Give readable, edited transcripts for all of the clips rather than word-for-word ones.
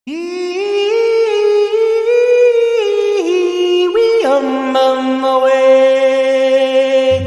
We on the way.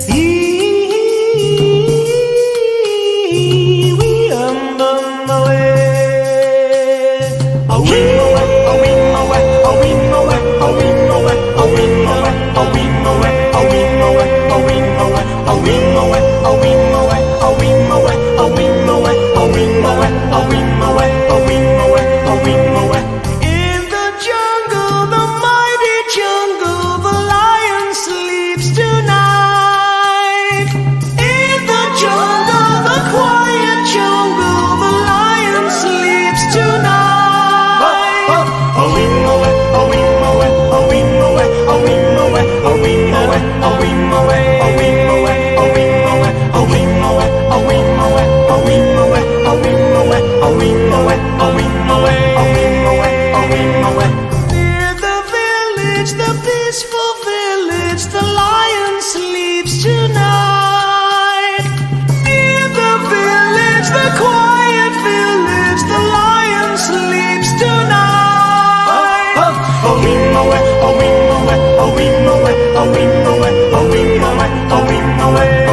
We on the way. A wing away, a wing away, a wing away, a wing away, a wing away, a wing away, a wing away, a wing away, a wing away, a wing away, a wing away, a wing away, a wing away, a wing away, a wing away, a wing away. In the jungle, the mighty jungle, the lion sleeps tonight. In the jungle, the quiet jungle, the lion sleeps tonight. A wing away, a wing away, a wing away, a wing away, a wing away, a wing away, a wing away, a wing away, a wing away, a wing away, a wing away, a wing away, a wing away, a wing away, a wing away, a wing away. Near the village, the peaceful village, the lion sleeps tonight. Near the village, the quiet village, the lion sleeps tonight. A wing away, a wing away, a wing away, a wing away, a wing away, a wing away.